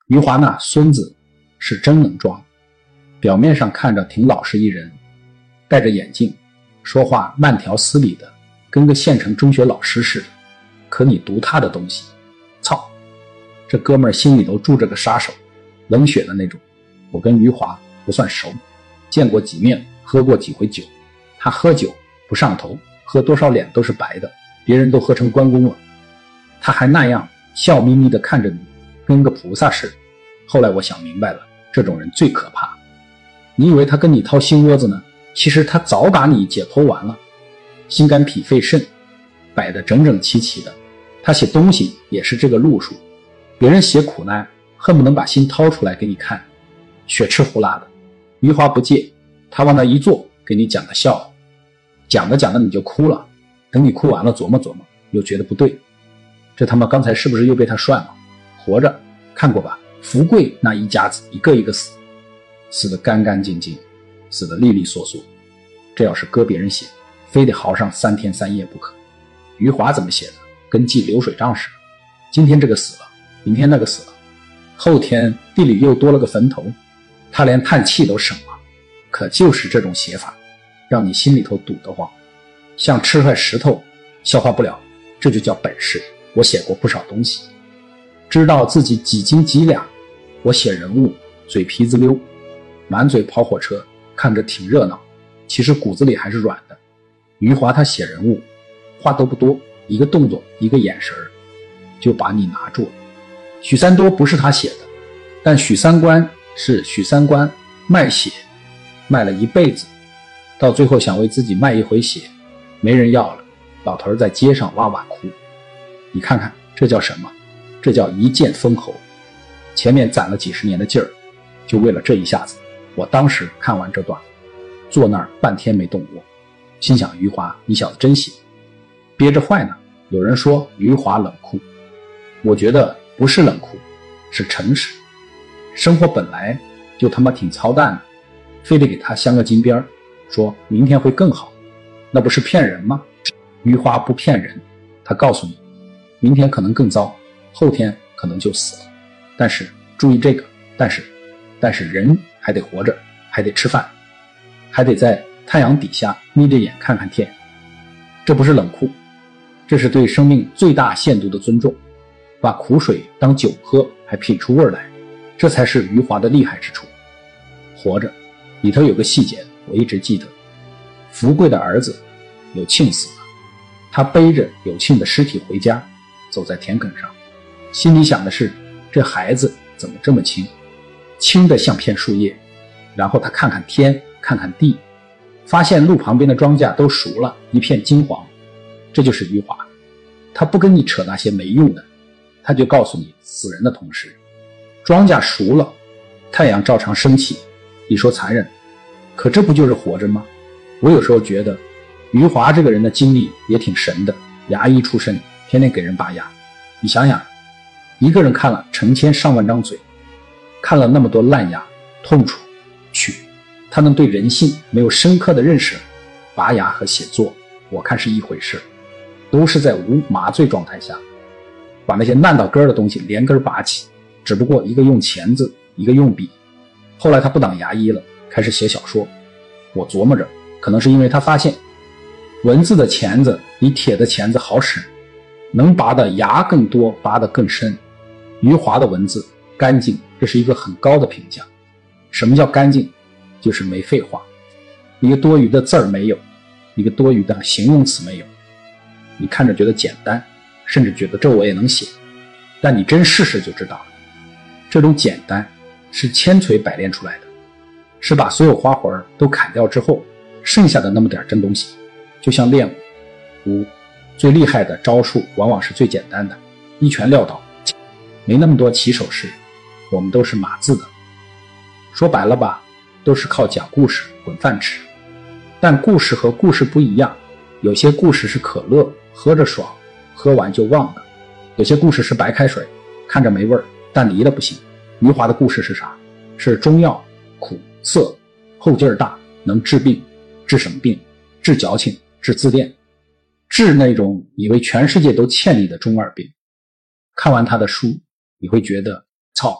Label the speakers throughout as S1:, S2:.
S1: 余华那孙子是真能装，表面上看着挺老实一人，戴着眼镜，说话慢条斯理的，跟个县城中学老师似的。可你读他的东西，操，这哥们儿心里头住着个杀手，冷血的那种。我跟余华不算熟，见过几面，喝过几回酒。他喝酒不上头，喝多少脸都是白的，别人都喝成关公了，他还那样笑眯眯地看着你，跟个菩萨似的。后来我想明白了，这种人最可怕。你以为他跟你掏心窝子呢，其实他早把你解剖完了，心肝脾肺肾摆得整整齐齐的。他写东西也是这个路数，别人写苦难恨不能把心掏出来给你看，血吃呼啦的。余华不戒，他往那一坐，给你讲个笑话，讲着讲着你就哭了，等你哭完了琢磨琢磨，又觉得不对，这他妈刚才是不是又被他涮了？活着看过吧，福贵那一家子一个一个死，死得干干净净，死得利利索索。这要是搁别人写，非得嚎上3天3夜不可。余华怎么写的？跟记流水账似的，今天这个死了，明天那个死了，后天地里又多了个坟头，他连叹气都省了。可就是这种写法，让你心里头堵得慌，像吃块石头消化不了，这就叫本事。我写过不少东西，知道自己几斤几两。我写人物嘴皮子溜，满嘴跑火车，看着挺热闹，其实骨子里还是软的。余华他写人物话都不多，一个动作一个眼神就把你拿住了。许三多不是他写的，但许三观是许三观卖血卖了一辈子，到最后想为自己卖一回血，没人要了，老头在街上哇哇哭。你看看这叫什么？这叫一剑封喉。前面攒了几十年的劲儿，就为了这一下子。我当时看完这段，坐那儿半天没动过，心想余华你小子真行，憋着坏呢。有人说余华冷酷，我觉得不是冷酷，是诚实。生活本来就他妈挺操蛋的，非得给他镶个金边，说明天会更好，那不是骗人吗？余华不骗人，他告诉你明天可能更糟，后天可能就死了。但是注意这个但是人还得活着，还得吃饭，还得在太阳底下眯着眼看看天。这不是冷酷，这是对生命最大限度的尊重，把苦水当酒喝还品出味来，这才是余华的厉害之处。活着里头有个细节我一直记得，福贵的儿子有庆死了，他背着有庆的尸体回家，走在田埂上，心里想的是这孩子怎么这么轻，轻得像片树叶。然后他看看天看看地，发现路旁边的庄稼都熟了，一片金黄。这就是余华，他不跟你扯那些没用的，他就告诉你死人的同时，庄稼熟了，太阳照常升起。你说残忍，可这不就是活着吗？我有时候觉得余华这个人的经历也挺神的，牙医出身，天天给人拔牙。你想想，一个人看了成千上万张嘴，看了那么多烂牙痛楚他能对人性没有深刻的认识，拔牙和写作我看是一回事，都是在无麻醉状态下把那些烂到根的东西连根拔起，只不过一个用钳子一个用笔。后来他不当牙医了，开始写小说。我琢磨着可能是因为他发现文字的钳子比铁的钳子好使，能拔的牙更多，拔得更深。余华的文字干净，这是一个很高的评价。什么叫干净？就是没废话，一个多余的字儿没有，一个多余的形容词没有。你看着觉得简单，甚至觉得这我也能写，但你真试试就知道了。这种简单是千锤百炼出来的，是把所有花活都砍掉之后剩下的那么点真东西。就像练武，最厉害的招数往往是最简单的，一拳撂倒，没那么多起手式，我们都是码字的。说白了吧，都是靠讲故事混饭吃。但故事和故事不一样，有些故事是可乐，喝着爽，喝完就忘了；有些故事是白开水，看着没味儿，但离了不行。余华的故事是啥？是中药，苦涩，后劲儿大，能治病。治什么病？治矫情，治自恋，治那种以为全世界都欠你的中二病。看完他的书，你会觉得操，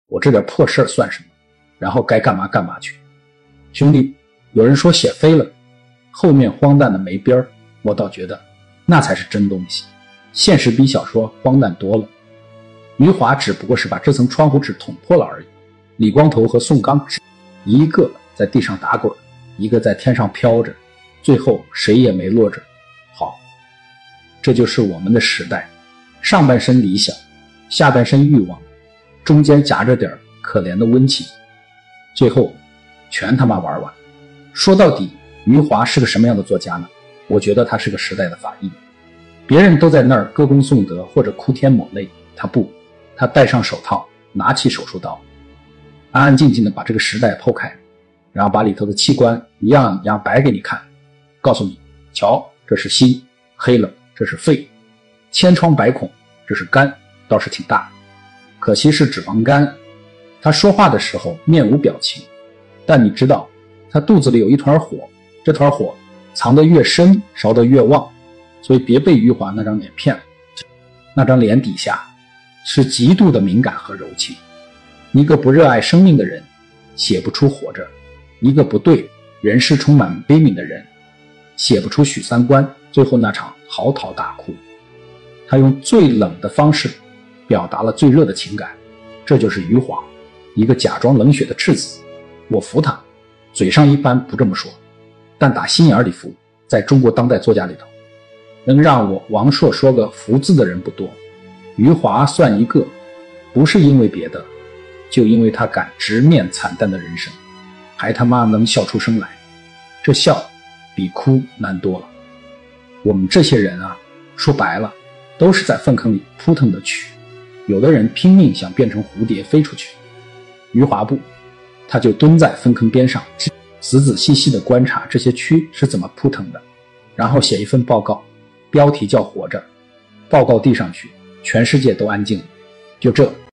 S1: 我这点破事儿算什么？然后该干嘛干嘛去。兄弟，有人说写飞了，后面荒诞的没边儿，我倒觉得那才是真东西。现实比小说荒诞多了。余华只不过是把这层窗户纸捅破了而已。李光头和宋刚一个在地上打滚，一个在天上飘着，最后谁也没落着。好，这就是我们的时代，上半身理想，下半身欲望，中间夹着点可怜的温情，最后全他妈玩完。说到底，余华是个什么样的作家呢？我觉得他是个时代的法医。别人都在那儿歌功颂德或者哭天抹泪，他不，他戴上手套，拿起手术刀，安安静静的把这个时代剖开，然后把里头的器官一样一样摆给你看，告诉你，瞧，这是心，黑了，这是肺，千疮百孔，这是肝，倒是挺大，可惜是脂肪肝。他说话的时候面无表情，但你知道他肚子里有一团火，这团火藏得越深，烧得越旺，所以别被余华那张脸骗了。那张脸底下是极度的敏感和柔情。一个不热爱生命的人写不出活着，一个不对人世充满悲悯的人写不出许三观最后那场嚎啕大哭。他用最冷的方式表达了最热的情感，这就是余华，一个假装冷血的赤子。我服他，嘴上一般不这么说，但打心眼里服。在中国当代作家里头，能让我王朔说个服字的人不多，余华算一个，不是因为别的，就因为他敢直面惨淡的人生，还他妈能笑出声来，这笑比哭难多了。我们这些人啊，说白了都是在粪坑里扑腾的蛆，有的人拼命想变成蝴蝶飞出去，余华不，他就蹲在粪坑边上，仔仔细细地观察这些蛆是怎么扑腾的，然后写一份报告，标题叫活着，报告递上去，全世界都安静了，就这